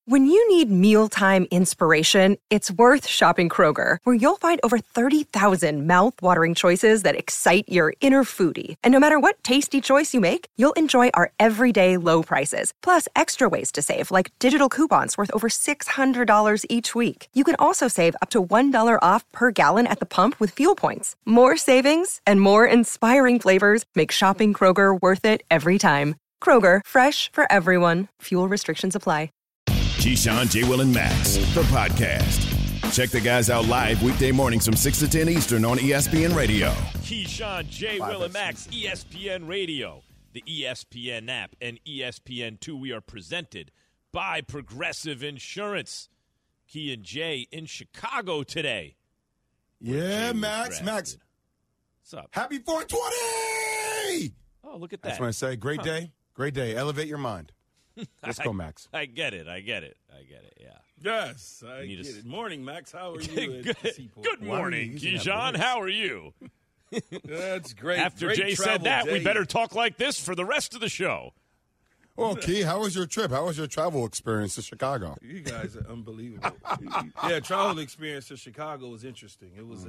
When you need mealtime inspiration, it's worth shopping Kroger, where you'll find over 30,000 mouth-watering choices that excite your inner foodie. And no matter what tasty choice you make, you'll enjoy our everyday low prices, plus extra ways to save, like digital coupons worth over $600 each week. You can also save up to $1 off per gallon at the pump with fuel points. More savings and more inspiring flavors make shopping Kroger worth it every time. Kroger, fresh for everyone. Fuel restrictions apply. Keyshawn, J. Will, and Max, the podcast. Check the guys out live weekday mornings from 6 to 10 Eastern on ESPN Radio. Keyshawn, J. Will, and Max, ESPN Radio, the ESPN app, and ESPN2. We are presented by Progressive Insurance. Key and Jay in Chicago today. Yeah, Max. What's up? Happy 420! Oh, look at that. That's what I say. Great day. Great day. Elevate your mind. Let's go, Max. I get it, yeah. Yes, I get it. Morning, Max. How are you? Good morning, Keyshawn. How are you? That's great. After great Jay said that, day. we better talk like this for the rest of the show. Well, Key, how was your trip? How was your travel experience to Chicago? You guys are unbelievable. Yeah, travel experience to Chicago was interesting. It was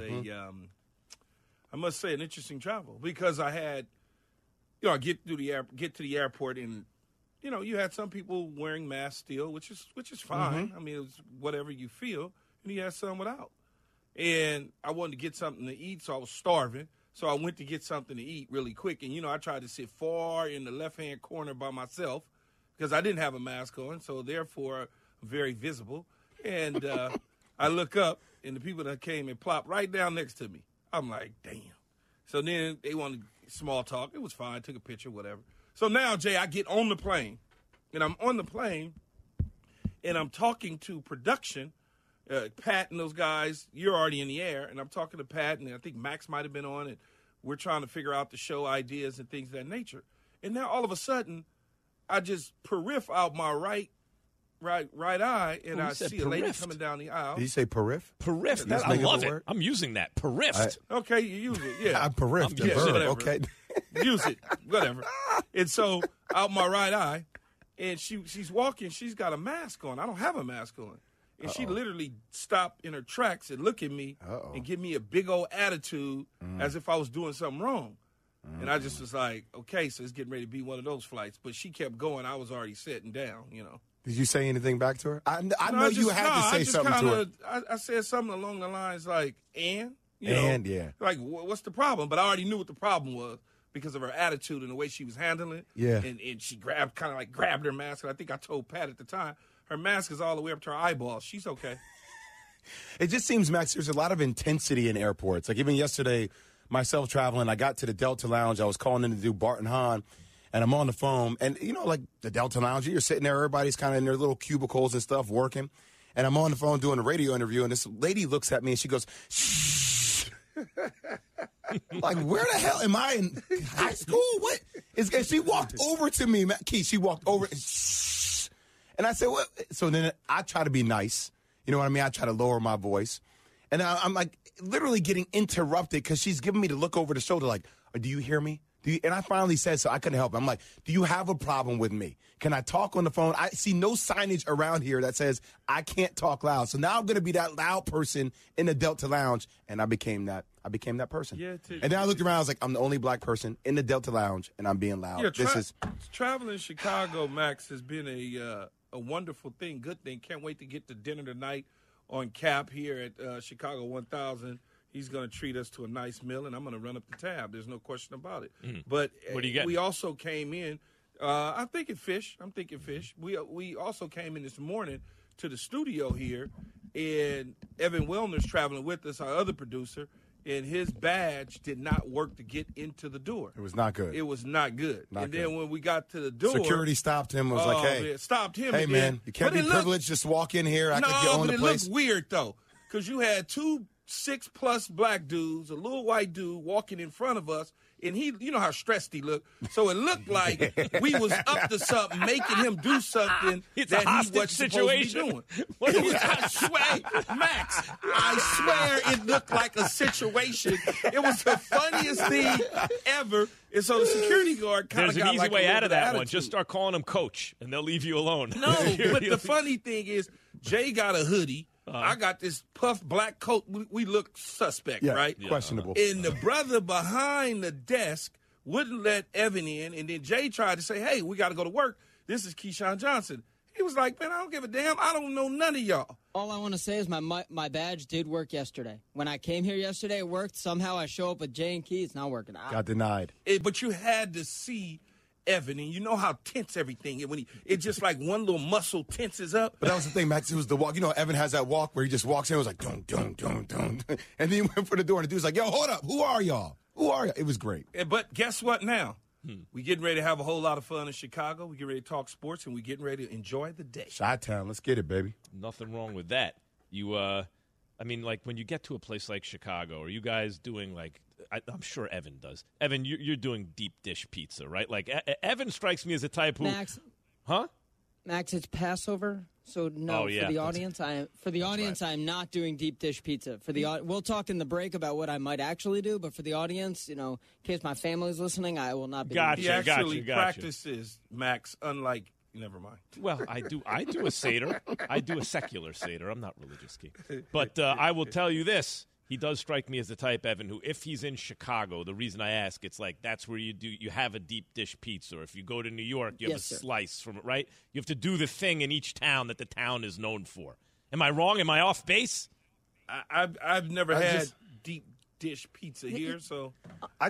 I must say, an interesting travel because I had, I get to the airport and, you had some people wearing masks still, which is fine. I mean, it was whatever you feel, and you had some without. And I wanted to get something to eat, so I was starving. So I went to get something to eat really quick. And, I tried to sit far in the left-hand corner by myself because I didn't have a mask on, so therefore very visible. And I look up, and the people that came and plopped right down next to me. I'm like, damn. So then they wanted small talk. It was fine. Took a picture, whatever. So now, Jay, I get on the plane, and I'm on the plane, and I'm talking to production, Pat and those guys. You're already in the air, and I'm talking to Pat, and I think Max might have been on it. We're trying to figure out the show ideas and things of that nature. And now, all of a sudden, I just periph out my right eye, and I see a lady coming down the aisle. Did you say periph? Periph. I love it. I'm using that. Periphed. Okay, you use it, yeah. I'm periphed. Okay. Use it, whatever. And so, out my right eye, and she's walking. She's got a mask on. I don't have a mask on. And she literally stopped in her tracks and looked at me and give me a big old attitude as if I was doing something wrong. And I just was like, okay, so it's getting ready to be one of those flights. But she kept going. I was already sitting down, Did you say anything back to her? I know you had to say something to her. I said something along the lines like, yeah. Like, what's the problem? But I already knew what the problem was because of her attitude and the way she was handling it. Yeah. And she grabbed her mask. And I think I told Pat at the time, her mask is all the way up to her eyeballs. She's okay. It just seems, Max, there's a lot of intensity in airports. Like even yesterday, myself traveling, I got to the Delta Lounge. I was calling in to do Bart and Hahn. And I'm on the phone, and, like the Delta Lounge, you're sitting there, everybody's kind of in their little cubicles and stuff working. And I'm on the phone doing a radio interview, and this lady looks at me, and she goes, shh. Like, where the hell am I in high school? What? And she walked over to me, Keith, she walked over, and shh. And I said, what? So then I try to be nice. You know what I mean? I try to lower my voice. And I'm, like, literally getting interrupted because she's giving me the look over the shoulder, like, do you hear me? And I finally said so. I couldn't help it. I'm like, do you have a problem with me? Can I talk on the phone? I see no signage around here that says I can't talk loud. So now I'm going to be that loud person in the Delta Lounge. And I became that person. Yeah, and then I looked around. I was like, I'm the only black person in the Delta Lounge, and I'm being loud. Yeah, traveling in Chicago, Max, has been a wonderful thing, good thing. Can't wait to get to dinner tonight on Cap here at Chicago 1000. He's going to treat us to a nice meal, and I'm going to run up the tab. There's no question about it. But what do you get? We also came in. I'm thinking fish. We also came in this morning to the studio here, and Evan Wellner's traveling with us, our other producer, and his badge did not work to get into the door. It was not good. Then when we got to the door, security stopped him. Was like, hey, man, stopped him. Hey, man, you can't be privileged. Just walk in here. I could get on the place. It looked weird though, because you had 2 6+ black dudes, a little white dude walking in front of us, and you know how stressed he looked. So it looked like we was up to something, making him do something it's that a hostage he wasn't situation. supposed to be doing. I swear, Max, I swear it looked like a situation. It was the funniest thing ever. And so the security guard kind of got There's an easy like way a out of that attitude. one. Just start calling him Coach, and they'll leave you alone. No, but the funny thing is, Jay got a hoodie. I got this puff black coat. We look suspect, right? Questionable. And the brother behind the desk wouldn't let Evan in, and then Jay tried to say, hey, we got to go to work. This is Keyshawn Johnson. He was like, man, I don't give a damn. I don't know none of y'all. All I want to say is my badge did work yesterday. When I came here yesterday, it worked. Somehow I show up with Jay and Key. It's not working. Got denied. But you had to see Evan, and you know how tense everything is. It's just like one little muscle tenses up. But that was the thing, Max. It was the walk. You know, Evan has that walk where he just walks in and was like, dun, dun, dun, dun. And then he went for the door, and the dude's like, yo, hold up. Who are y'all? Who are y'all? It was great. But guess what now? We getting ready to have a whole lot of fun in Chicago. We get ready to talk sports, and we getting ready to enjoy the day. Chi-Town. Let's get it, baby. Nothing wrong with that. I mean, like when you get to a place like Chicago, are you guys doing like? I'm sure Evan does. Evan, you're doing deep dish pizza, right? Like Evan strikes me as a type who, Max, huh? Max, it's Passover, so no. Oh, yeah. For the audience, I'm not doing deep dish pizza. We'll talk in the break about what I might actually do, but for the audience, in case my family's listening, I will not be. Gotcha. He actually Gotcha. practices, Max, unlike. Never mind. Well, I do a Seder. I do a secular Seder. I'm not religious, Key. But I will tell you this. He does strike me as the type, Evan, who if he's in Chicago, the reason I ask, it's like that's where you have a deep dish pizza. Or if you go to New York, you have a slice from it, right? You have to do the thing in each town that the town is known for. Am I wrong? Am I off base? I've never had deep dish pizza here, so I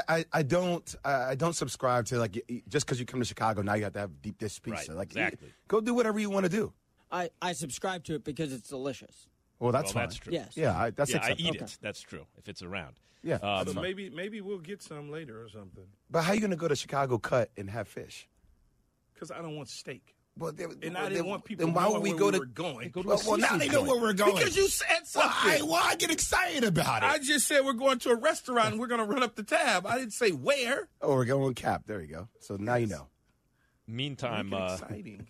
don't subscribe to like just because you come to Chicago now you have to have deep dish pizza. Right, like exactly. Go do whatever you want to do. I subscribe to it because it's delicious. Well, that's fine. That's true. Yes. Yeah, I eat it. That's true. If it's around. Yeah. so maybe we'll get some later or something. But how are you going to go to Chicago Cut and have fish? Because I don't want steak. Well, And I didn't want people then to why know would we where go we to were going. Well, now they know where we're going. Because you said something. Why get excited about it? I just said we're going to a restaurant and we're going to run up the tab. I didn't say where. Oh, we're going Cap. There you go. So now you know. Meantime, Exciting.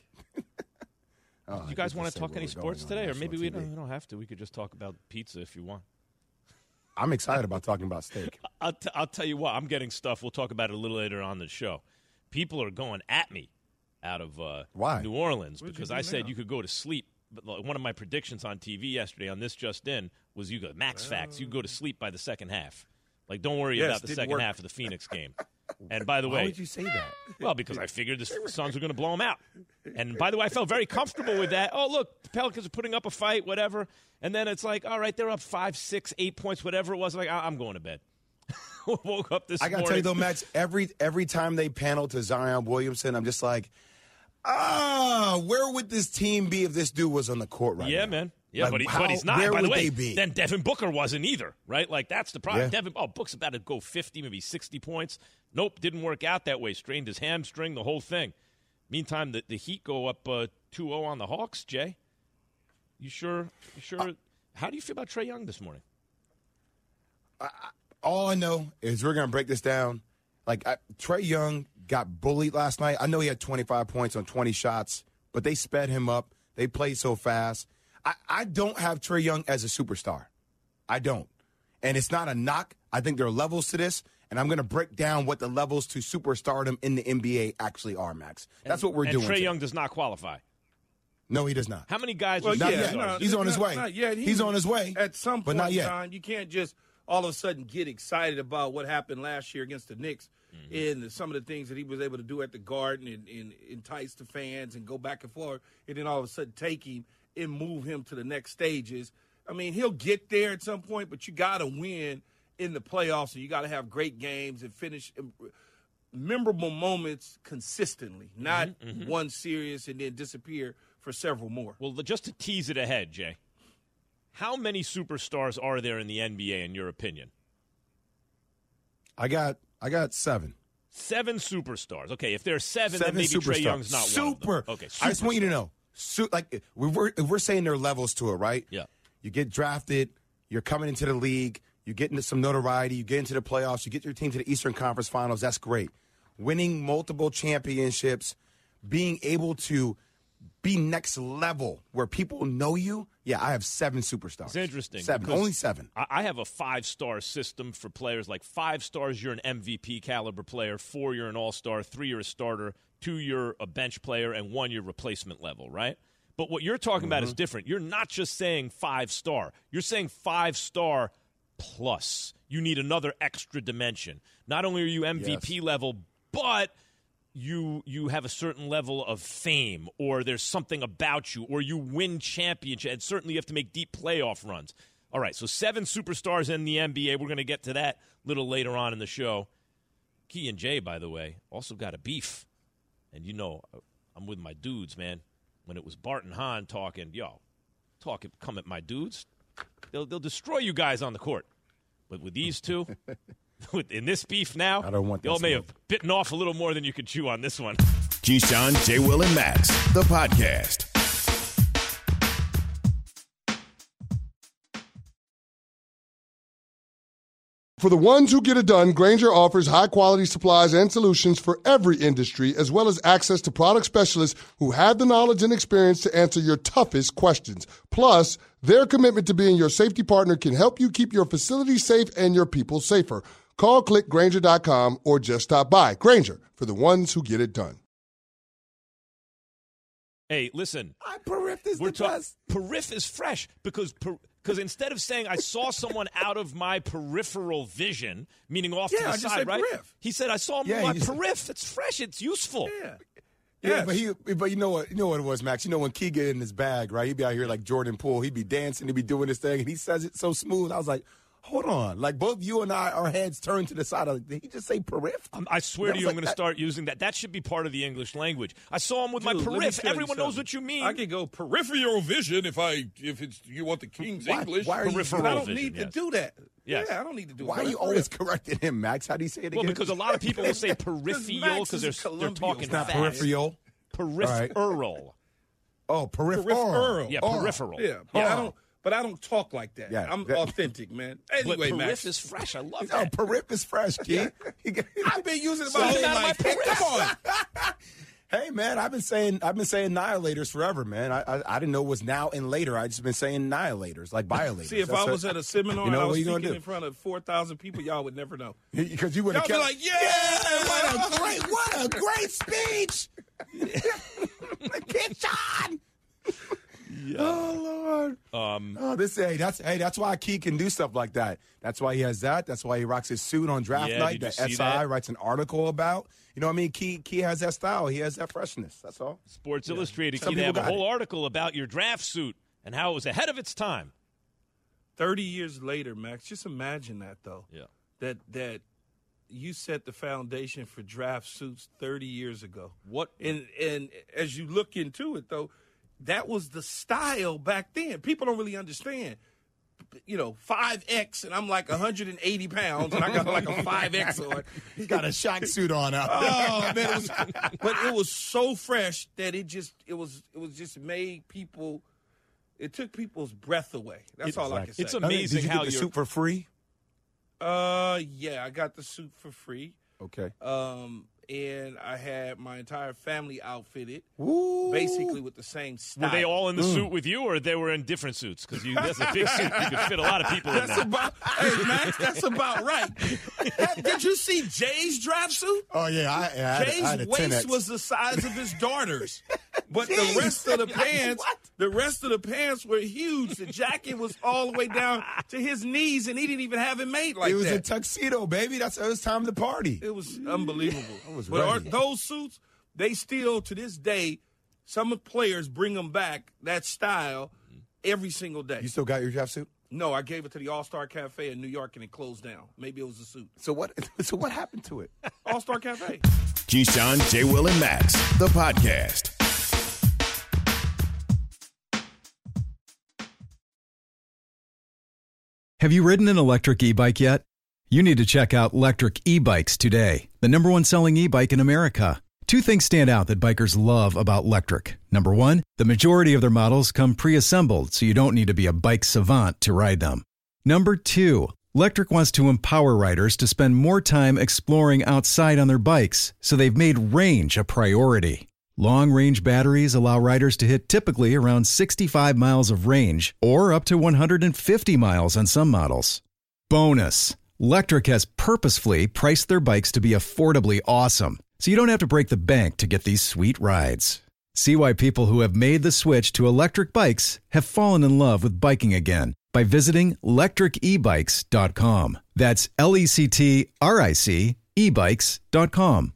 you guys want to talk any sports today? Or maybe we don't have to. We could just talk about pizza if you want. I'm excited about talking about steak. I'll tell you what. I'm getting stuff. We'll talk about it a little later on the show. People are going at me out of Why? New Orleans What'd because you do I said now? you could go to sleep. But one of my predictions on TV yesterday on This Just In was you go Max Facts. You go to sleep by the second half. Like, don't worry Yes, about the didn't second work. half of the Phoenix game. And by the Why way, would you say that? well, because I figured the Suns were going to blow them out. And by the way, I felt very comfortable with that. Oh, look, the Pelicans are putting up a fight, whatever. And then it's like, all right, they're up 5, 6, 8 points, whatever it was. Like, I'm going to bed. Woke up this I got to morning. tell you, though, Max, every time they panel to Zion Williamson, I'm just like, where would this team be if this dude was on the court right now? Yeah, man. Yeah, Like, but he's not. Where By the would way, they be? then Devin Booker wasn't either, right? Like, that's the problem. Yeah. Book's about to go 50, maybe 60 points. Nope, didn't work out that way. Strained his hamstring, the whole thing. Meantime, the Heat go up 2-0 on the Hawks, Jay. You sure? How do you feel about Trae Young this morning? All I know is we're going to break this down. Like, Trae Young got bullied last night. I know he had 25 points on 20 shots, but they sped him up. They played so fast. I don't have Trae Young as a superstar. I don't. And it's not a knock. I think there are levels to this, and I'm going to break down what the levels to superstardom in the NBA actually are, Max. That's what we're doing. And Trae Young does not qualify. No, he does not. How many guys Well, are Not yeah, yet. no, He's on his way. Not yet. He's on his way. At some but point not in yet. time, you can't just all of a sudden get excited about what happened last year against the Knicks and some of the things that he was able to do at the Garden and entice the fans and go back and forth, and then all of a sudden take him and move him to the next stages. I mean, he'll get there at some point, but you got to win in the playoffs, and you got to have great games and finish memorable moments consistently, not one series and then disappear for several more. Well, just to tease it ahead, Jay, how many superstars are there in the NBA, in your opinion? I got 7. 7 superstars. Okay, if there's 7, then 7 maybe superstars. Trae Young's not one of them. Super. Okay, I just want you to know. If we're saying there are levels to it, right? Yeah. You get drafted. You're coming into the league. you get into some notoriety, you get into the playoffs, you get your team to the Eastern Conference Finals, that's great. Winning multiple championships, being able to be next level where people know you. Yeah, I have 7 superstars. It's interesting. 7, only 7. I have a 5-star system for players. Like 5 stars, you're an MVP caliber player. 4, you're an all-star. 3, you're a starter. 2, you're a bench player. And 1, you're replacement level, right? But what you're talking about is different. You're not just saying 5-star. You're saying 5-star plus. You need another extra dimension. Not only are you MVP level, but you have a certain level of fame, or there's something about you, or you win championship, and certainly you have to make deep playoff runs. All right, so 7 superstars in the NBA. We're going to get to that a little later on in the show. Key and Jay, by the way, also got a beef. And you know, I'm with my dudes, man. When it was Bart and Hahn talking, come at my dudes, they'll destroy you guys on the court. But with these two, in this beef now, I don't want y'all may have bitten off a little more than you could chew on this one. Keyshawn, J. Will, and Max, the podcast. For the ones who get it done, Grainger offers high-quality supplies and solutions for every industry, as well as access to product specialists who have the knowledge and experience to answer your toughest questions. Plus, their commitment to being your safety partner can help you keep your facility safe and your people safer. Call, click Grainger.com, or just stop by. Grainger, for the ones who get it done. Hey, listen. Perif is the best. Perif is fresh because instead of saying I saw someone out of my peripheral vision, meaning off to the side, right? Perif. He said I saw him on my perif. It's fresh. It's useful. Yeah. Yeah, but you know what it was, Max. You know when Key get in his bag, right? He'd be out here like Jordan Poole. He'd be dancing, he'd be doing this thing, and he says it so smooth. I was like, hold on. Like both you and I, our heads turned to the side. I was like, did he just say perif? I swear to you, I'm going to start using that. That should be part of the English language. I saw him with my perif. Everyone knows what you mean. I could go peripheral vision if it's you want the King's English. Why are you peripheral I don't vision, need to do that. Yes. Yeah, I don't need to do Why are you always correcting him, Max? How do you say it again? Well, because a lot of people will say peripheral because they're talking It's not fast. peripheral. Peripheral. Oh, peripheral. Yeah, peripheral. Yeah. I don't talk like that. Yeah, I'm authentic, man. Anyway, but Max. perif is fresh. I love Oh, that. perif is fresh, Key. I've been using it my whole life. Come on. Hey, man, I've been saying annihilators forever, man. I didn't know it was now and later. I just been saying annihilators, like violators. See, if I was at a seminar and I was speaking do? in front of 4,000 people, y'all would never know. Because you would have Y'all kept be like, what a great speech. Keyshawn. Oh Lord! That's why Key can do stuff like that. That's why he has that. That's why he rocks his suit on draft night. That SI writes an article about. You know what I mean? Key has that style. He has that freshness. That's all. Sports Illustrated, Key, they have a whole article about your draft suit and how it was ahead of its time. 30 years later, Max, just imagine that, though. Yeah. That you set the foundation for draft suits 30 years ago. What? And as you look into it, though, that was the style back then. People don't really understand. 5X, and I'm like 180 pounds, and I got like a 5X on. He got a Shaq suit on out. Oh man, but it was so fresh that it was just made people. It took people's breath away. That's all I can say. It's amazing Did you how get the suit for free? Yeah, I got the suit for free. Okay. And I had my entire family outfitted, Ooh. basically with the same style. Were they all in the suit with you, or they were in different suits? Because that's a big suit. You could fit a lot of people in that. Hey, Max, that's about right. Did you see Jay's draft suit? Oh, yeah. I had Jay's a waist 10X. was the size of his daughter's. But Jeez. the rest of the pants were huge. The jacket was all the way down to his knees, and he didn't even have it made like that. It was a tuxedo, baby. It was time to party. It was unbelievable. ready. Those suits, they still, to this day, some players bring them back, that style, every single day. You still got your draft suit? No, I gave it to the All-Star Cafe in New York, and it closed down. Maybe it was a suit. So what happened to it? All-Star Cafe. Keyshawn, J. Will, and Max, the podcast. Have you ridden an electric e-bike yet? You need to check out Lectric E-Bikes today, the #1 selling e-bike in America. Two things stand out that bikers love about Lectric. Number one, the majority of their models come pre-assembled, so you don't need to be a bike savant to ride them. Number two, Lectric wants to empower riders to spend more time exploring outside on their bikes, so they've made range a priority. Long-range batteries allow riders to hit typically around 65 miles of range or up to 150 miles on some models. Bonus, Lectric has purposefully priced their bikes to be affordably awesome, so you don't have to break the bank to get these sweet rides. See why people who have made the switch to electric bikes have fallen in love with biking again by visiting lectricebikes.com. That's LECTRIC ebikes.com.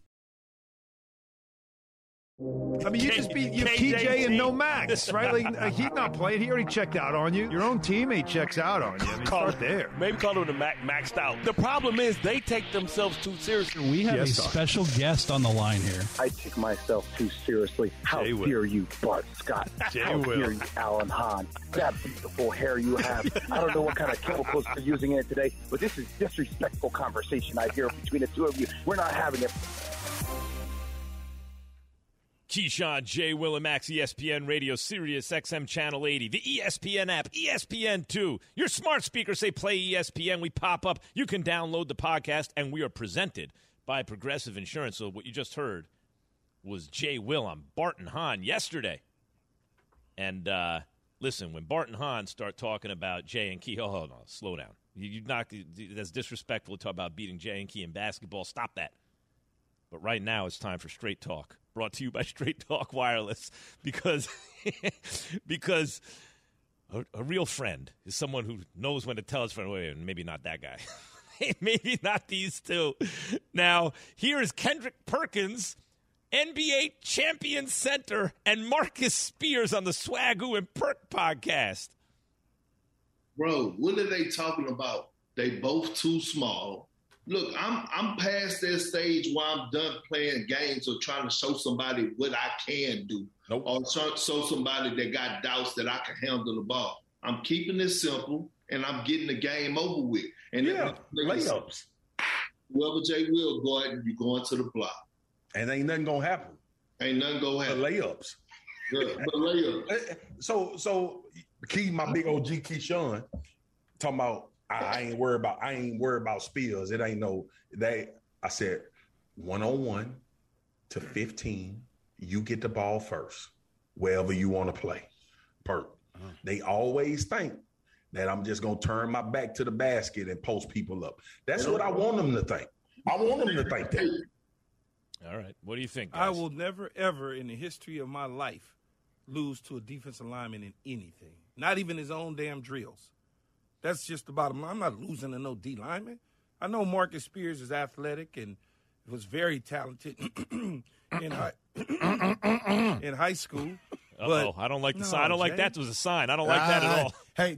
I mean, you just beat TJ and no Max, right? Like, he's not playing. He already checked out on you. Your own teammate checks out on you. I mean, start there. Maybe call him the maxed out. The problem is they take themselves too seriously. We have a special guest on the line here. I take myself too seriously. How dare you, Bart Scott? How dare you, Alan Hahn? That beautiful hair you have. I don't know what kind of chemicals you're using in it today, but this is disrespectful conversation I hear between the two of you. We're not having it. Keyshawn, J. Will, and Max, ESPN Radio, Sirius XM Channel 80, the ESPN app, ESPN2. Your smart speakers say play ESPN. We pop up. You can download the podcast, and we are presented by Progressive Insurance. So what you just heard was J. Will on Bart and Hahn yesterday. And listen, when Bart and Hahn start talking about Jay and Key, oh, no, slow down. That's disrespectful to talk about beating Jay and Key in basketball. Stop that. But right now it's time for Straight Talk. Brought to you by Straight Talk Wireless, because a real friend is someone who knows when to tell his friend, wait, maybe not that guy. Maybe not these two. Now, here is Kendrick Perkins, NBA champion center, and Marcus Spears on the Swagoo and Perk podcast. Bro, what are they talking about? They both too small. Look, I'm past that stage where I'm done playing games or trying to show somebody what I can do, or show somebody that got doubts that I can handle the ball. I'm keeping it simple, and I'm getting the game over with. And layups. Whoever Jay Will go at, you going to the block. And ain't nothing going to happen. Ain't nothing going to happen. The layups. Yeah, the layups. So Key, my big OG Keyshawn, talking about, I ain't worried about Spears. It ain't no they. I said 1-on-1 to 15. You get the ball first, wherever you want to play. Perk. They always think that I'm just gonna turn my back to the basket and post people up. That's what I want them to think. I want them to think that. All right. What do you think, guys? I will never ever in the history of my life lose to a defensive lineman in anything. Not even his own damn drills. That's just the bottom line. I'm not losing to no D lineman. I know Marcus Spears is athletic and was very talented in high school. Uh-oh, I don't like the sign. I don't like that was a sign. I don't like that at all. Hey,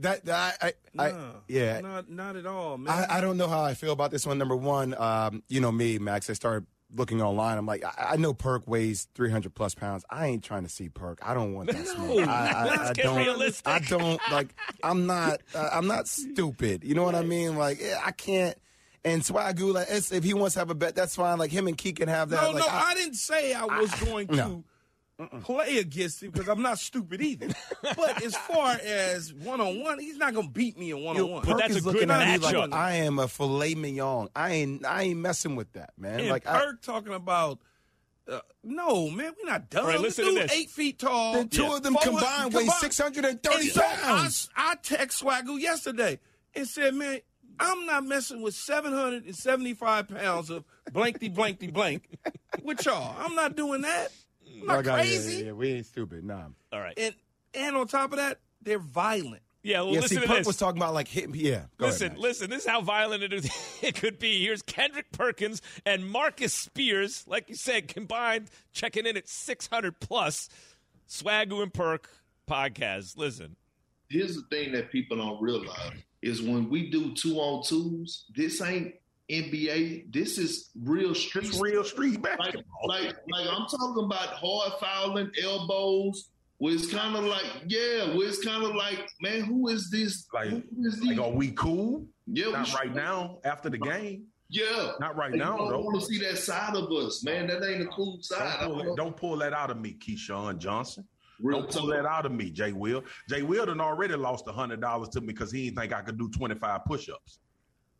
not at all, man. I don't know how I feel about this one. Number one, you know me, Max. I started looking online. I'm like, I know Perk weighs 300+ pounds. I ain't trying to see Perk. I don't want that smoke. I don't. Realistic. I don't like. I'm not stupid. You know what I mean? Like, I can't. And Swagoo, like, if he wants to have a bet, that's fine. Like, him and Key can have that. No, I didn't say I was going to play against him because I'm not stupid either. But as far as one-on-one, he's not going to beat me in one-on-one. Perk that's is looking at me like I am a filet mignon. I ain't messing with that, man. And like Perk talking about, no, man, we're not done. All right, listen to this. 8 feet tall. The two of them combined weigh 630 pounds. I text Swagoo yesterday and said, man, I'm not messing with 775 pounds of blankety blank with y'all. I'm not doing that. I'm not crazy. Yeah, we ain't stupid. Nah. All right. And on top of that, they're violent. Yeah, well, listen to Perk this. was talking about like hitting. Yeah, listen. This is how violent it could be. Here's Kendrick Perkins and Marcus Spears, like you said, combined, checking in at 600+. Swagoo and Perk podcast. Listen. Here's the thing that people don't realize is when we do 2-on-2s, this ain't NBA. This is real street. It's real street basketball. Like I'm talking about hard fouling, elbows. Where it's kind of like, man, who is this? Like, are we cool? Yeah, not right now. After the game. Yeah, not right now. I don't want to see that side of us, man. That ain't a cool side. Don't pull that out of me, Keyshawn Johnson. Don't pull that out of me, Jay Will. Jay Will done already lost $100 to me because he didn't think I could do 25 push-ups.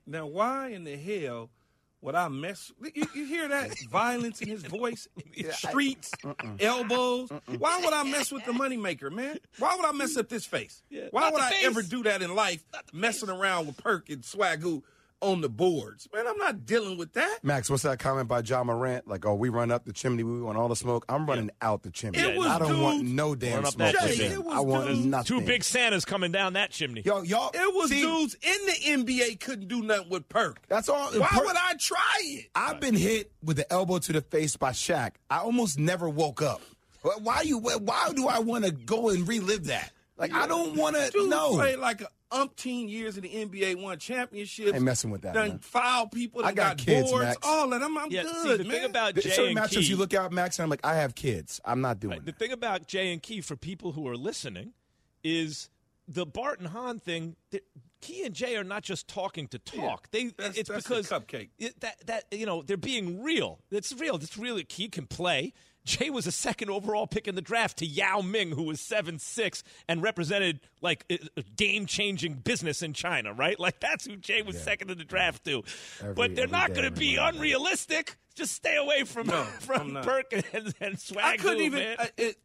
Now, why in the hell would I mess? You hear that violence in his voice? Streets, elbows. Why would I mess with the moneymaker, man? Why would I mess up this face? Why would I ever do that in life, messing around with Perk and Swagoo on the boards? Man, I'm not dealing with that. Max, what's that comment by John Morant? Like, we run up the chimney, we want all the smoke. I'm running out the chimney. I don't want no damn smoke. I want nothing. 2 big Santas coming down that chimney. Y'all. It was dudes in the NBA couldn't do nothing with Perk. That's all. Why would I try it? I've been hit with the elbow to the face by Shaq. I almost never woke up. Why do I want to go and relive that? Like, I don't want to. No. Played like 18 years in the NBA, won championships. Ain't messing with that. Done man. foul people. I got kids, boards, Max. all that. I'm good, see, the thing about Jay certain and matchups, Key, you look out, Max, and I'm like, I have kids. I'm not doing The thing about Jay and Key, for people who are listening, is the Bart and Hahn thing. Key and Jay are not just talking to talk. Yeah, it's that's because a cupcake. They're being real. It's real. It's really Key can play. Jay was a 2nd overall pick in the draft to Yao Ming, who was 7'6" and represented like a game-changing business in China, right? Like that's who Jay was 2nd in the draft to. But they're not going to be unrealistic. Just stay away from Perk and Swag. I couldn't even.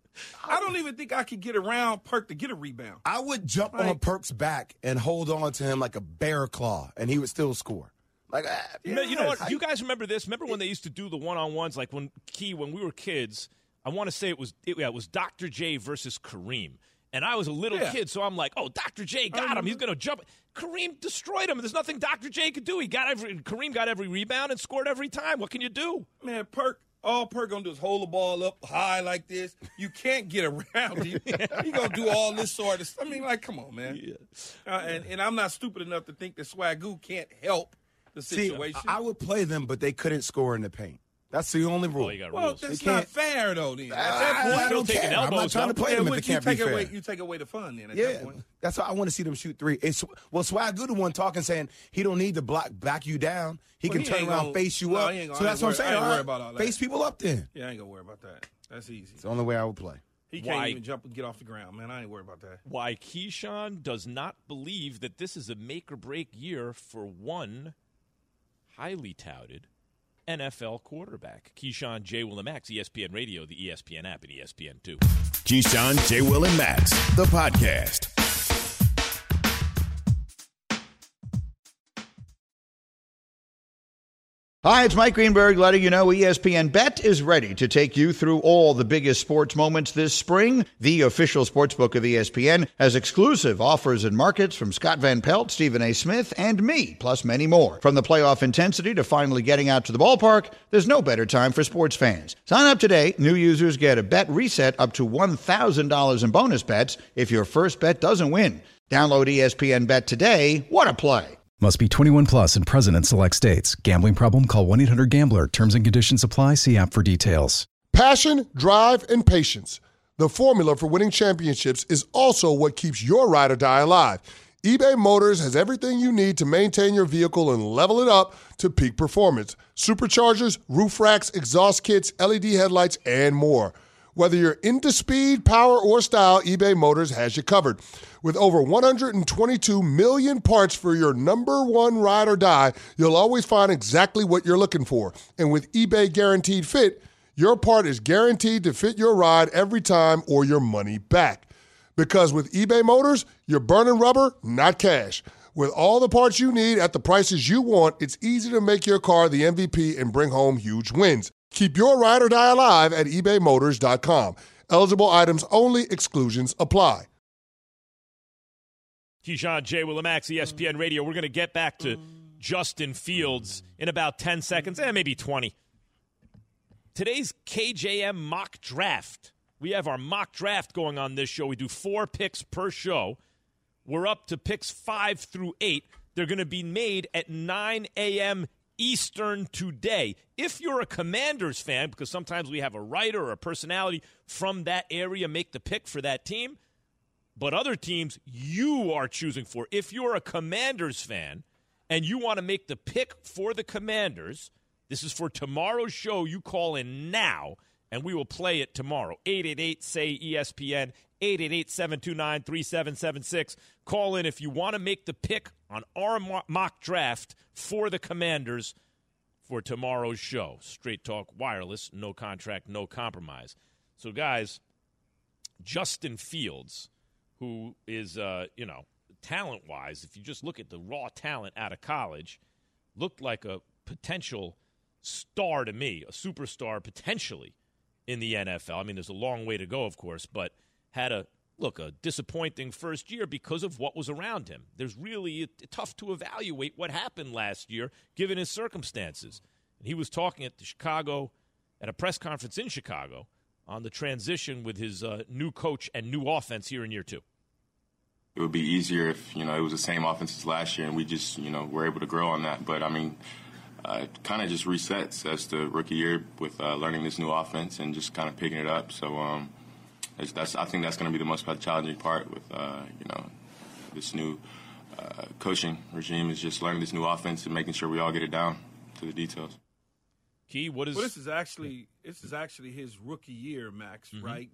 I don't even think I could get around Perk to get a rebound. I would jump on Perk's back and hold on to him like a bear claw, and he would still score. Like, you know what? You guys remember this? Remember when they used to do the one-on-ones? Like when we were kids, I want to say it was Dr. J versus Kareem. And I was a little kid, so I'm like, oh, Dr. J got him. He's going to jump. Kareem destroyed him. There's nothing Dr. J could do. Kareem got every rebound and scored every time. What can you do? Man, all Perk going to do is hold the ball up high like this. You can't get around him. He going to do all this sort of stuff. I mean, like, come on, man. Yeah. And I'm not stupid enough to think that Swagoo can't help the situation. See, I would play them, but they couldn't score in the paint. That's the only rule. That's not fair, though, then. I don't care. I'm not trying to play them if it can't be fair. You take away the fun, then, at that point. That's why I want to see them shoot 3. Swag the one talking, saying he don't need to back you down. He can turn around, face you up. So that's what I'm saying. I ain't worried about all that. Face people up then. Yeah, I ain't going to worry about that. That's easy. It's the only way I would play. He can't even jump and get off the ground, man. I ain't worried about that. Why Keyshawn does not believe that this is a make-or-break year for one highly touted NFL quarterback. Keyshawn, J. Will, and Max, ESPN Radio, the ESPN app, and ESPN2. Keyshawn, J. Will, and Max, the podcast. Hi, it's Mike Greenberg letting you know ESPN Bet is ready to take you through all the biggest sports moments this spring. The official sportsbook of ESPN has exclusive offers and markets from Scott Van Pelt, Stephen A. Smith, and me, plus many more. From the playoff intensity to finally getting out to the ballpark, there's no better time for sports fans. Sign up today. New users get a bet reset up to $1,000 in bonus bets if your first bet doesn't win. Download ESPN Bet today. What a play. Must be 21 plus and present in select states. Gambling problem? Call 1-800-GAMBLER. Terms and conditions apply. See app for details. Passion, drive, and patience. The formula for winning championships is also what keeps your ride or die alive. eBay Motors has everything you need to maintain your vehicle and level it up to peak performance. Superchargers, roof racks, exhaust kits, LED headlights, and more. Whether you're into speed, power, or style, eBay Motors has you covered. With over 122 million parts for your number one ride or die, you'll always find exactly what you're looking for. And with eBay Guaranteed Fit, your part is guaranteed to fit your ride every time or your money back. Because with eBay Motors, you're burning rubber, not cash. With all the parts you need at the prices you want, it's easy to make your car the MVP and bring home huge wins. Keep your ride or die alive at ebaymotors.com. Eligible items only. Exclusions apply. Keyshawn, J. Will, and Max, ESPN Radio. We're going to get back to Justin Fields in about 10 seconds, maybe 20. Today's KJM mock draft. We have our mock draft going on this show. We do 4 picks per show. We're up to picks 5 through 8. They're going to be made at 9 a.m. Eastern today. If you're a Commanders fan, because sometimes we have a writer or a personality from that area make the pick for that team, but other teams you are choosing for. If you're a Commanders fan and you want to make the pick for the Commanders, this is for tomorrow's show. You call in now and we will play it tomorrow. 888-SAY-ESPN, 888-729-3776. Call in if you want to make the pick on our mock draft for the Commanders for tomorrow's show. Straight Talk Wireless, no contract, no compromise. So, guys, Justin Fields, who is, talent-wise, if you just look at the raw talent out of college, looked like a potential star to me, a superstar potentially in the NFL. I mean, there's a long way to go, of course, but had a disappointing first year because of what was around him. There's really tough to evaluate what happened last year given his circumstances. And he was talking at a press conference in Chicago on the transition with his new coach and new offense here in year 2. It would be easier if, it was the same offense as last year and we just, were able to grow on that. But, it kind of just resets as the rookie year with learning this new offense and just kind of picking it up. So I think that's going to be the most challenging part with, this new coaching regime is just learning this new offense and making sure we all get it down to the details. Key, what is? Well, this is actually his rookie year, Max. Mm-hmm. Right?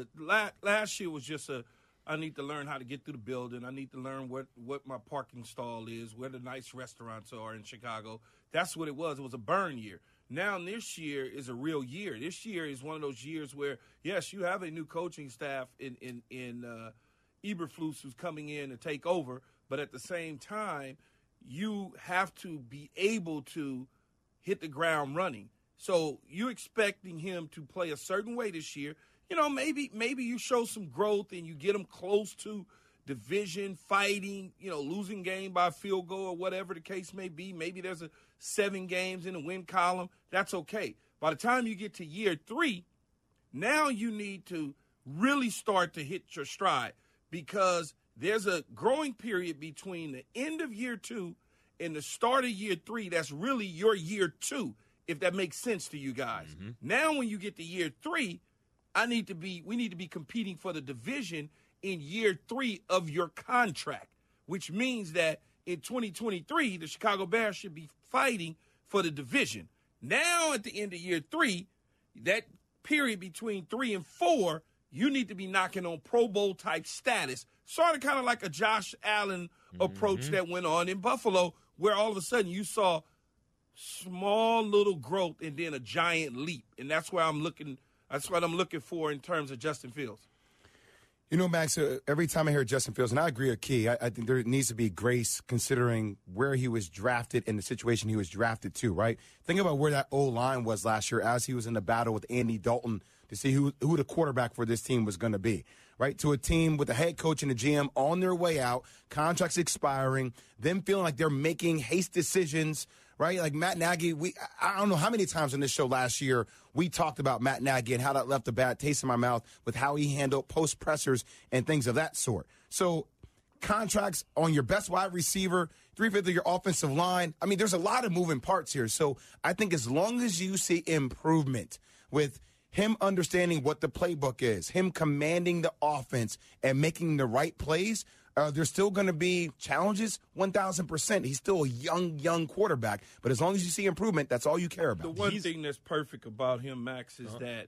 Last year was just I need to learn how to get through the building. I need to learn what my parking stall is, where the nice restaurants are in Chicago. That's what it was. It was a burn year. Now this year is a real year. This year is one of those years where, yes, you have a new coaching staff in Eberflus who's coming in to take over, but at the same time, you have to be able to hit the ground running. So you're expecting him to play a certain way this year. Maybe you show some growth and you get him close to division fighting, losing game by field goal or whatever the case may be. Maybe there's 7 games in the win column. That's okay. By the time you get to year 3, now you need to really start to hit your stride because there's a growing period between the end of year 2 and the start of year 3. That's really your year 2, if that makes sense to you guys. Mm-hmm. Now when you get to year 3, we need to be competing for the division in year 3 of your contract, which means that in 2023, the Chicago Bears should be fighting for the division. Now at the end of year 3, that period between 3 and 4, you need to be knocking on Pro Bowl type status, sort of kind of like a Josh Allen approach that went on in Buffalo, where all of a sudden you saw small little growth and then a giant leap. And that's where that's what I'm looking for in terms of Justin Fields. Max, every time I hear Justin Fields, and I agree with Key, I think there needs to be grace considering where he was drafted and the situation he was drafted to, right? Think about where that O-line was last year as he was in the battle with Andy Dalton to see who the quarterback for this team was going to be, right? To a team with a head coach and a GM on their way out, contracts expiring, them feeling like they're making haste decisions, right? Like Matt Nagy, I don't know how many times on this show last year we talked about Matt Nagy and how that left a bad taste in my mouth with how he handled post pressers and things of that sort. So contracts on your best wide receiver, 3/5 of your offensive line. I mean, there's a lot of moving parts here. So I think as long as you see improvement with him understanding what the playbook is, him commanding the offense and making the right plays, there's still going to be challenges, 1,000%. He's still a young quarterback. But as long as you see improvement, that's all you care about. The one thing that's perfect about him, Max, is that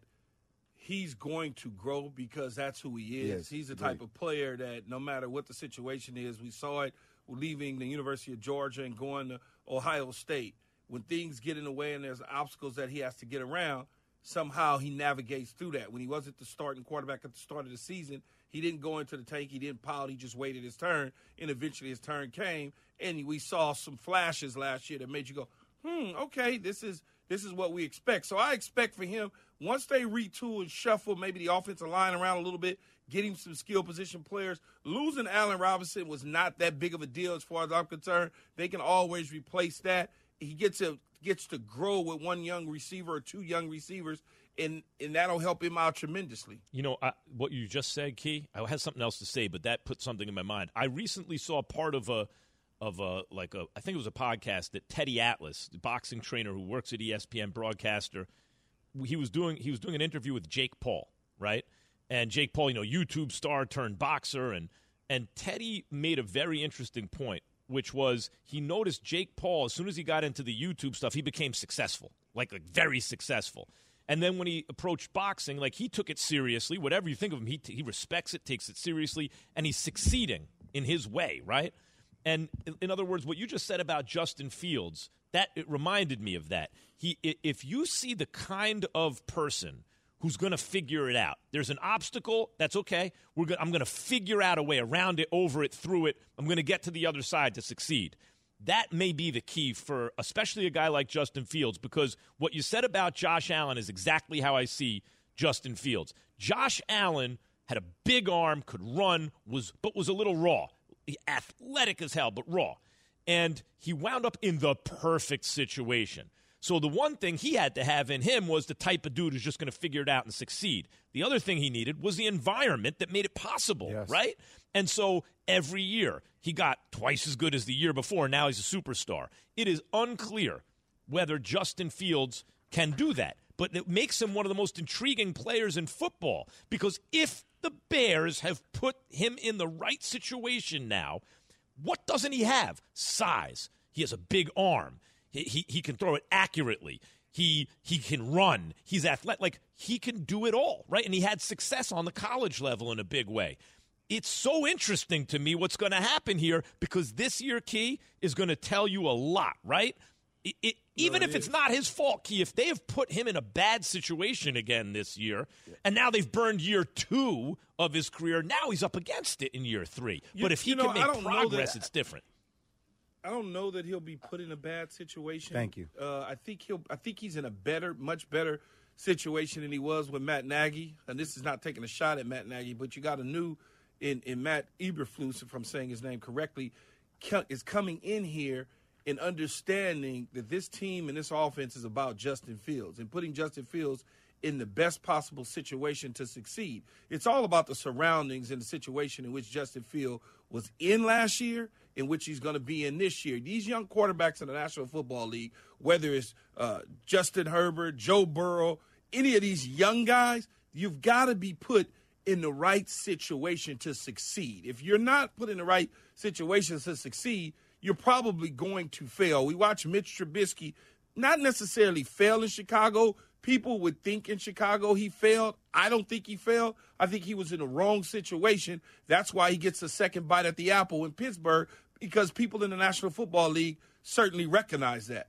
he's going to grow because that's who he is. Yes, he's the type of player that no matter what the situation is, we saw it leaving the University of Georgia and going to Ohio State. When things get in the way and there's obstacles that he has to get around, somehow he navigates through that. When he wasn't the starting quarterback at the start of the season, he didn't go into the tank. He didn't pout. He just waited his turn, and eventually his turn came. And we saw some flashes last year that made you go, okay, this is what we expect. So I expect for him, once they retool and shuffle maybe the offensive line around a little bit, getting some skill position players, losing Allen Robinson was not that big of a deal as far as I'm concerned. They can always replace that. He gets to grow with one young receiver or 2 young receivers, and that'll help him out tremendously. What you just said, Key, I had something else to say, but that put something in my mind. I recently saw part of I think it was a podcast that Teddy Atlas, the boxing trainer who works at ESPN broadcaster, he was doing an interview with Jake Paul, right? And Jake Paul, YouTube star turned boxer, and Teddy made a very interesting point, which was he noticed Jake Paul, as soon as he got into the YouTube stuff, he became successful, like very successful. And then when he approached boxing, like, he took it seriously. Whatever you think of him, he respects it, takes it seriously, and he's succeeding in his way, right? And in other words, what you just said about Justin Fields, it reminded me of that. If you see the kind of person who's going to figure it out, there's an obstacle, that's okay. I'm going to figure out a way around it, over it, through it. I'm going to get to the other side to succeed. That may be the key for especially a guy like Justin Fields, because what you said about Josh Allen is exactly how I see Justin Fields. Josh Allen had a big arm, could run, but was a little raw. Athletic as hell, but raw. And he wound up in the perfect situation. So the one thing he had to have in him was the type of dude who's just going to figure it out and succeed. The other thing he needed was the environment that made it possible, right? And so every year he got twice as good as the year before. Now he's a superstar. It is unclear whether Justin Fields can do that, but it makes him one of the most intriguing players in football, because if the Bears have put him in the right situation now, what doesn't he have? Size. He has a big arm. He can throw it accurately. He can run. He's athletic. Like, he can do it all, right? And he had success on the college level in a big way. It's so interesting to me what's going to happen here, because this year, Key, is going to tell you a lot, right? Even if it's not his fault, Key, if they have put him in a bad situation again this year, and now they've burned year 2 of his career, now he's up against it in year 3. But if he can make progress, it's different. I don't know that he'll be put in a bad situation. Thank you. I think he's in a much better situation than he was with Matt Nagy. And this is not taking a shot at Matt Nagy, but you got a new in Matt Eberflus, if I'm saying his name correctly, is coming in here and understanding that this team and this offense is about Justin Fields and putting Justin Fields in the best possible situation to succeed. It's all about the surroundings and the situation in which Justin Fields was in last year, in which he's going to be in this year. These young quarterbacks in the National Football League, whether it's Justin Herbert, Joe Burrow, any of these young guys, you've got to be put in the right situation to succeed. If you're not put in the right situation to succeed, you're probably going to fail. We watch Mitch Trubisky not necessarily fail in Chicago. People would think in Chicago he failed. I don't think he failed. I think he was in the wrong situation. That's why he gets a second bite at the apple in Pittsburgh, because people in the National Football League certainly recognize that.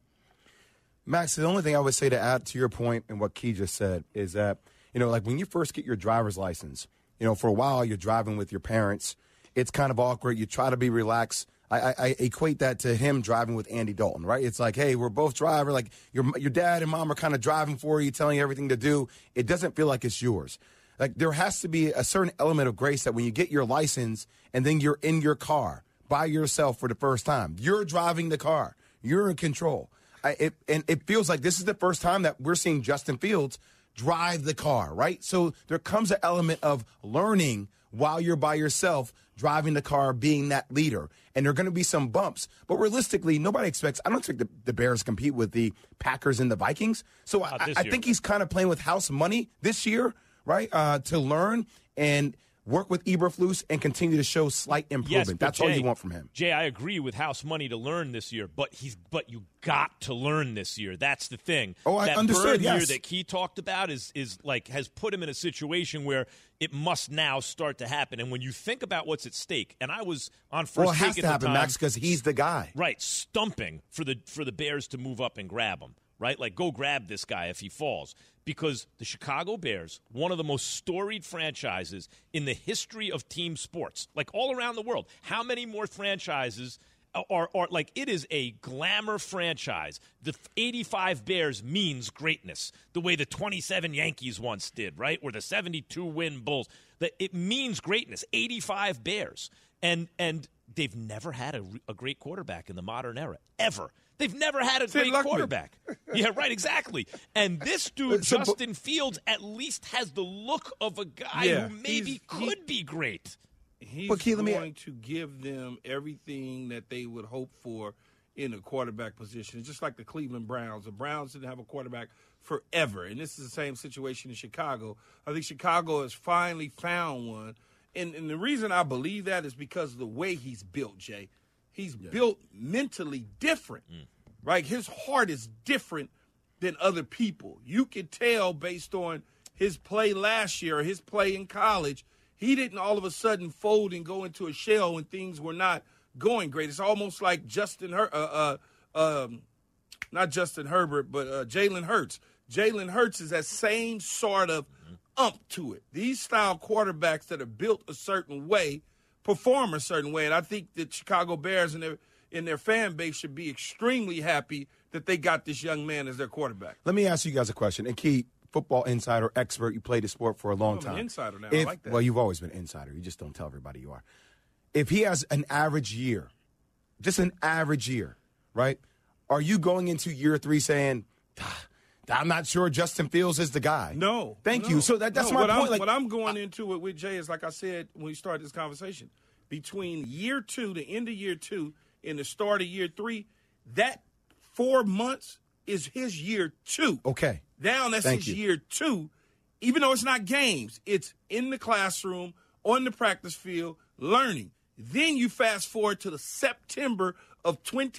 Max, the only thing I would say to add to your point and what Key just said is that, like when you first get your driver's license, for a while you're driving with your parents. It's kind of awkward. You try to be relaxed. I equate that to him driving with Andy Dalton, right? It's like, hey, we're both drivers. Like your dad and mom are kind of driving for you, telling you everything to do. It doesn't feel like it's yours. Like there has to be a certain element of grace that when you get your license and then you're in your car by yourself for the first time, you're driving the car, you're in control. And it feels like this is the first time that we're seeing Justin Fields drive the car, right? So there comes an element of learning while you're by yourself, driving the car, being that leader. And there are going to be some bumps. But realistically, nobody expects – I don't expect the Bears compete with the Packers and the Vikings. So I think he's kind of playing with house money this year, right, to learn and work with Eberflus and continue to show slight improvement. Yes, that's all you want from him. Jay, I agree with house money to learn this year, but you got to learn this year. That's the thing. Oh, I that understood, year yes. that Key talked about is like has put him in a situation where it must now start to happen. And when you think about what's at stake, and I was on first well, it take has at to happen, the time, Max, because he's the guy. Right, stumping for the Bears to move up and grab him. Right, like go grab this guy if he falls. Because the Chicago Bears, one of the most storied franchises in the history of team sports, like all around the world. How many more franchises are like it is a glamour franchise? The 85 Bears means greatness, the way the 27 Yankees once did, right? Or the 72-win Bulls. That it means greatness. 85 Bears. And they've never had a great quarterback in the modern era, ever. They've never had a great quarterback. Yeah, right, exactly. And this dude, Justin Fields, at least has the look of a guy who maybe could be great. He's going to give them everything that they would hope for in a quarterback position. It's just like the Cleveland Browns. The Browns didn't have a quarterback forever, and this is the same situation in Chicago. I think Chicago has finally found one. And the reason I believe that is because of the way he's built, Jay. He's built mentally different, right? His heart is different than other people. You could tell based on his play last year or his play in college, he didn't all of a sudden fold and go into a shell when things were not going great. It's almost like not Justin Herbert, but Jalen Hurts. Jalen Hurts is that same sort of to it. These style quarterbacks that are built a certain way perform a certain way, and I think that Chicago Bears and their fan base should be extremely happy that they got this young man as their quarterback. Let me ask you guys a question. And Key, football insider, expert, you played the sport for a long time. I'm an insider now. I like that. Well, you've always been an insider. You just don't tell everybody you are. If he has an average year, just an average year, right, are you going into year 3 saying, I'm not sure Justin Fields is the guy? No. Thank you. So that's my point. What I'm going into it with, Jay, is like I said when we started this conversation, between year 2, the end of year 2, and the start of year 3, that 4 months is his year 2. Okay. Now that's his year 2, even though it's not games. It's in the classroom, on the practice field, learning. Then you fast forward to the September of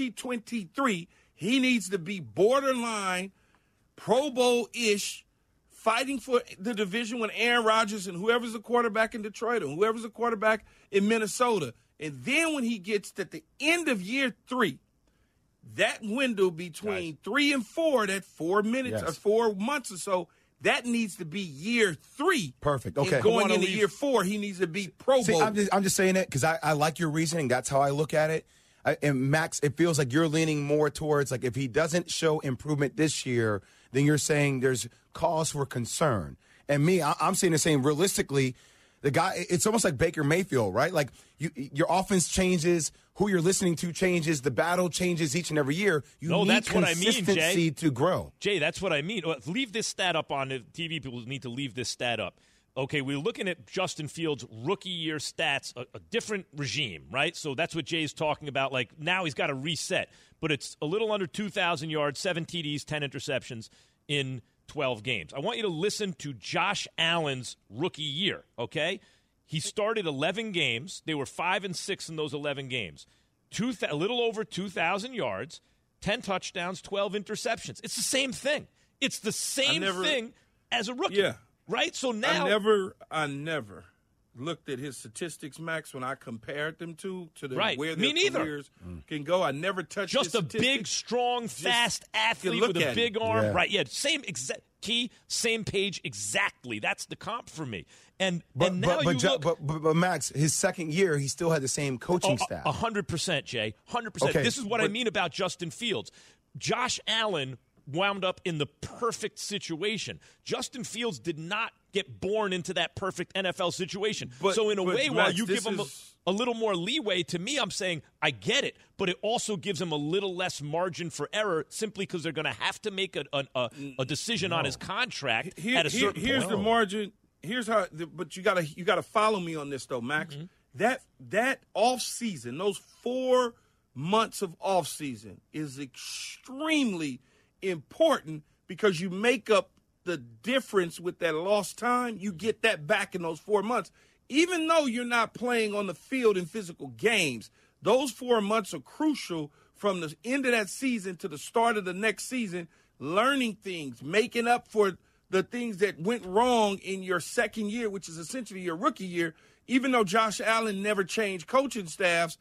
2023. He needs to be borderline Pro Bowl-ish, fighting for the division with Aaron Rodgers and whoever's the quarterback in Detroit or whoever's the quarterback in Minnesota. And then when he gets to the end of year 3, that window between 3 and 4, that 4 minutes or 4 months or so, that needs to be year 3. Perfect. Okay. And going into year 4, he needs to be Pro Bowl. I'm just saying that because I like your reasoning. That's how I look at it. And Max, it feels like you're leaning more towards, like, if he doesn't show improvement this year, then you're saying there's cause for concern. And me, I'm saying the same. Realistically, the guy, it's almost like Baker Mayfield, right? Like, your offense changes, who you're listening to changes, the battle changes each and every year. You need that's consistency what I mean, Jay. to grow. Jay, that's what I mean. Leave this stat up on the TV. People need to leave this stat up. Okay, we're looking at Justin Fields' rookie year stats, a different regime, right? So that's what Jay's talking about. Like, now he's got to reset. But it's a little under 2,000 yards, 7 TDs, 10 interceptions in 12 games. I want you to listen to Josh Allen's rookie year, okay? He started 11 games. They were 5 and 6 in those 11 games. A little over 2,000 yards, 10 touchdowns, 12 interceptions. It's the same thing. It's the same thing as a rookie. Yeah. Right? So now I never looked at his statistics, Max, when I compared them to where their careers can go. I never touched his statistics. Just a big, strong, fast athlete with a big arm. Yeah. Right, yeah. Same page exactly. That's the comp for me. But Max, his second year, he still had the same coaching staff. 100%, Jay. 100%. Okay, this is what I mean about Justin Fields. Josh Allen wound up in the perfect situation. Justin Fields did not get born into that perfect NFL situation. So in a way, while you give him a little more leeway, to me, I'm saying I get it, but it also gives him a little less margin for error simply because they're going to have to make a decision on his contract at a certain point. Here's the margin. Here's how. But you gotta follow me on this though, Max. Mm-hmm. That off season, those 4 months of off season, is extremely important because you make up the difference with that lost time. You get that back in those 4 months. Even though you're not playing on the field in physical games, those 4 months are crucial from the end of that season to the start of the next season, learning things, making up for the things that went wrong in your second year, which is essentially your rookie year. Even though Josh Allen never changed coaching staffs,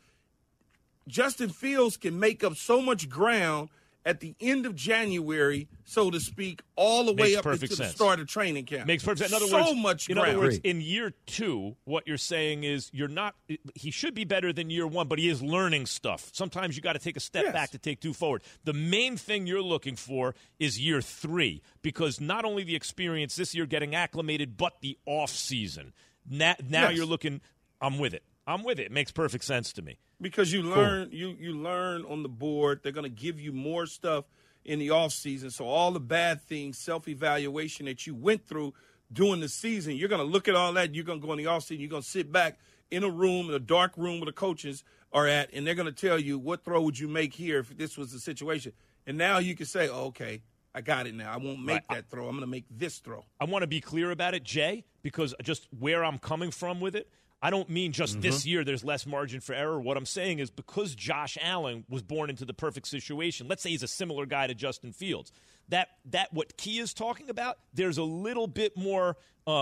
Justin Fields can make up so much ground at the end of January, so to speak, all the way up into the start of training camp. Makes perfect sense. In other words, in year 2, what you're saying is he should be better than year 1, but he is learning stuff. Sometimes you got to take a step back to take 2 forward. The main thing you're looking for is year 3, because not only the experience this year getting acclimated, but the off season. Now you're looking, I'm with it. It makes perfect sense to me. Because you learn, you learn on the board. They're going to give you more stuff in the off season. So all the bad things, self-evaluation that you went through during the season, you're going to look at all that. You're going to go in the off season. You're going to sit back in a dark room where the coaches are at, and they're going to tell you what throw would you make here if this was the situation. And now you can say, oh, okay, I got it now. I won't make that throw. I'm going to make this throw. I want to be clear about it, Jay, because just where I'm coming from with it, I don't mean just this year there's less margin for error. What I'm saying is because Josh Allen was born into the perfect situation, let's say he's a similar guy to Justin Fields, that what Key is talking about, there's a little bit more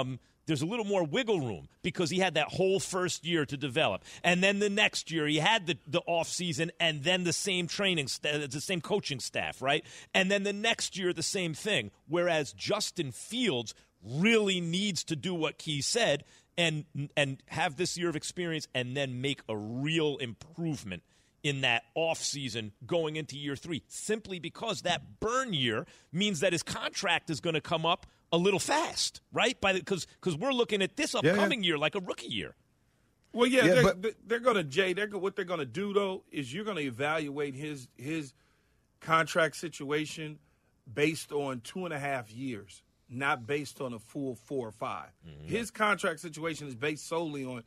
wiggle room because he had that whole first year to develop. And then the next year he had the off season and then the same the same coaching staff, right? And then the next year the same thing. Whereas Justin Fields really needs to do what Key said and have this year of experience and then make a real improvement in that offseason going into year 3, simply because that burn year means that his contract is going to come up a little fast, right? Because we're looking at this upcoming year like a rookie year. Well, they're going to, Jay, what they're going to do, though, is you're going to evaluate his contract situation based on 2.5 years. Not based on a full 4 or 5. Mm-hmm. His contract situation is based solely on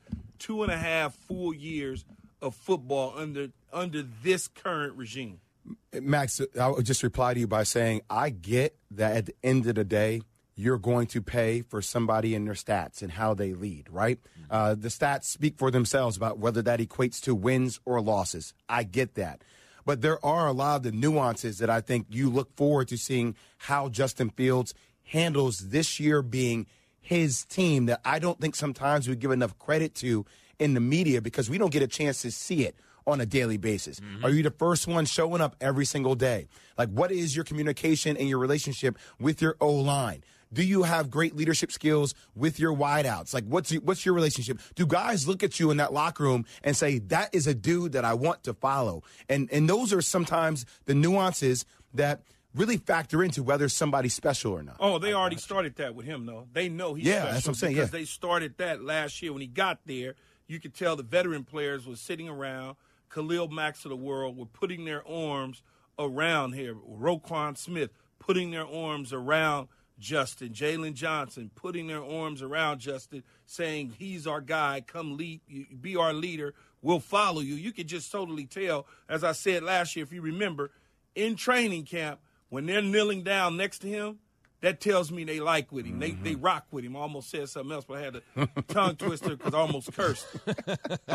2.5 full years of football under this current regime. Max, I would just reply to you by saying I get that at the end of the day, you're going to pay for somebody in their stats and how they lead, right? Mm-hmm. The stats speak for themselves about whether that equates to wins or losses. I get that. But there are a lot of the nuances that I think you look forward to seeing how Justin Fields handles this year being his team that I don't think sometimes we give enough credit to in the media because we don't get a chance to see it on a daily basis. Mm-hmm. Are you the first one showing up every single day? Like, what is your communication and your relationship with your O-line? Do you have great leadership skills with your wideouts? Like, what's your relationship? Do guys look at you in that locker room and say, that is a dude that I want to follow? And those are sometimes the nuances that really factor into whether somebody's special or not. Oh, they already started that with him, though. They know he's special. That's what I'm saying, because they started that last year when he got there. You could tell the veteran players were sitting around. Khalil Max of the world were putting their arms around here. Roquan Smith putting their arms around Justin. Jalen Johnson putting their arms around Justin, saying, he's our guy. Come lead, be our leader. We'll follow you. You could just totally tell, as I said last year, if you remember, in training camp, when they're kneeling down next to him, that tells me they like with him. Mm-hmm. They rock with him. I almost said something else, but I had a tongue twister because I almost cursed. I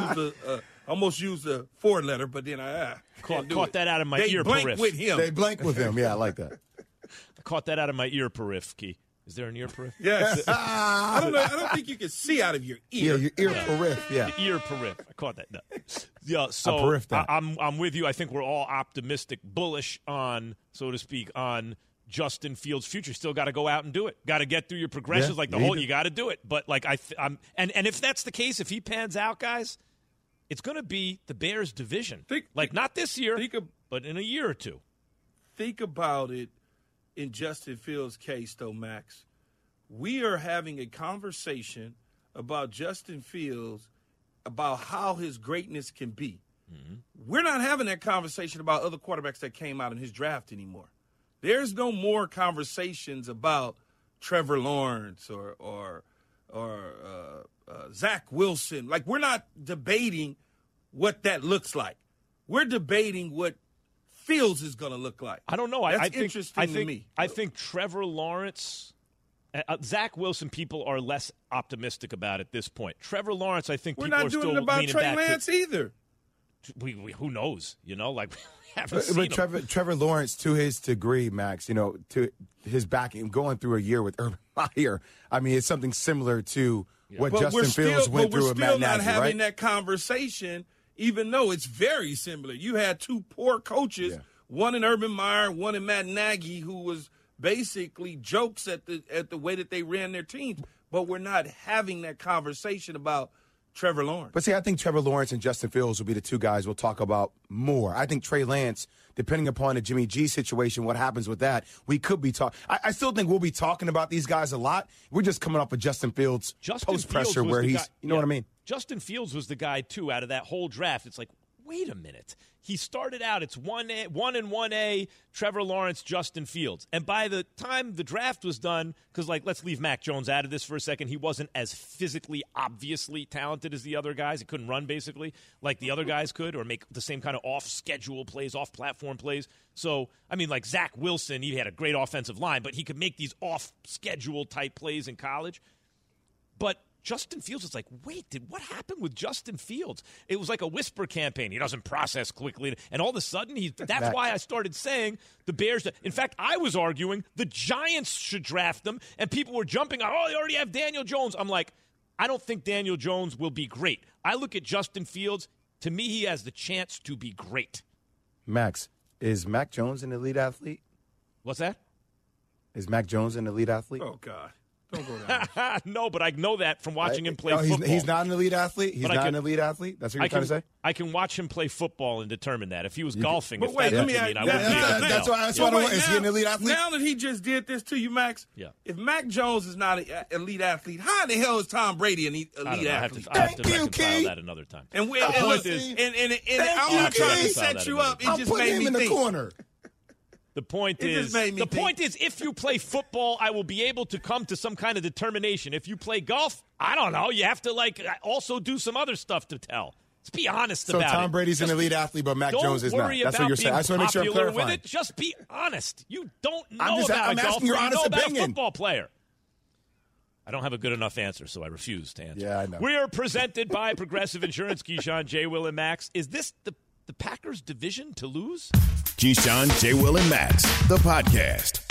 almost used a 4-letter, but then I caught that out of my ear. They blank with him. They blank with him. Yeah, I like that. I caught that out of my ear periph, Key. Is there an ear periph? Yes. I don't know. I don't think you can see out of your ear. Yeah, your ear periph. Yeah, the ear periph. I caught that. No. Yeah. So I'm with you. I think we're all optimistic, bullish on, so to speak, on Justin Fields' future. Still got to go out and do it. Got to get through your progressions, you got to do it. But like and if that's the case, if he pans out, guys, it's going to be the Bears' division. Not this year, but in a year or two. Think about it. In Justin Fields' case, though, Max, we are having a conversation about Justin Fields, about how his greatness can be. Mm-hmm. We're not having that conversation about other quarterbacks that came out in his draft anymore. There's no more conversations about Trevor Lawrence or Zach Wilson. Like, we're not debating what that looks like. We're debating what Fields is going to look like. I don't know. That's interesting to me. I think Trevor Lawrence, Zach Wilson, people are less optimistic about at this point. Trevor Lawrence, I think we're people not are doing still it about leaning Trey back Lance either. Who knows? We haven't seen him. Trevor Lawrence, to his degree, Max, to his backing, going through a year with Urban Meyer, I mean, it's something similar to what Justin Fields went through with Matt Nagy, right? But we're still not having that conversation, even though it's very similar. You had two poor coaches, one in Urban Meyer, one in Matt Nagy, who was basically jokes at the way that they ran their teams. But we're not having that conversation about Trevor Lawrence. But see, I think Trevor Lawrence and Justin Fields will be the two guys we'll talk about more. I think Trey Lance, depending upon the Jimmy G situation, what happens with that, we could be talking. I still think we'll be talking about these guys a lot. We're just coming off of Justin Fields post-pressure where he's, you know what I mean? Justin Fields was the guy, too, out of that whole draft. It's like, wait a minute. He started out, it's 1 and 1A, Trevor Lawrence, Justin Fields. And by the time the draft was done, because, let's leave Mac Jones out of this for a second. He wasn't as physically, obviously talented as the other guys. He couldn't run, basically, like the other guys could, or make the same kind of off-schedule plays, off-platform plays. So, I mean, like Zach Wilson, he had a great offensive line, but he could make these off-schedule type plays in college. But Justin Fields was like, wait, what happened with Justin Fields? It was like a whisper campaign. He doesn't process quickly. And all of a sudden, that's why I started saying the Bears. In fact, I was arguing the Giants should draft them, and people were jumping on, they already have Daniel Jones. I'm like, I don't think Daniel Jones will be great. I look at Justin Fields. To me, he has the chance to be great. Max, is Mac Jones an elite athlete? What's that? Is Mac Jones an elite athlete? Oh, God. Don't go down. No, but I know that from watching him play football. He's not an elite athlete? He's not an elite athlete? That's what you're trying to say? I can watch him play football and determine that. If he was golfing, but wait, let me ask that's why I don't. Is he an elite athlete? Now that he just did this to you, Max, if Mac Jones is not an elite athlete, how in the hell is Tom Brady an elite athlete? I have to reconcile that another time. And I'm not trying to set you up. It just made me think. I'm putting him in the corner. The point is, if you play football, I will be able to come to some kind of determination. If you play golf, I don't know. You have to also do some other stuff to tell. Let's be honest about it. So Tom Brady's an elite athlete, but Mac Jones is not. That's what you're saying. I just want to make sure I'm clarifying. With it. Just be honest. You don't know about a golfer. You know about a football player. I don't have a good enough answer, so I refuse to answer. Yeah, I know. We are presented by Progressive Insurance. Keyshawn, J. Will, and Max. Is this the Packers' division to lose? Keyshawn, J. Will, and Max, the podcast.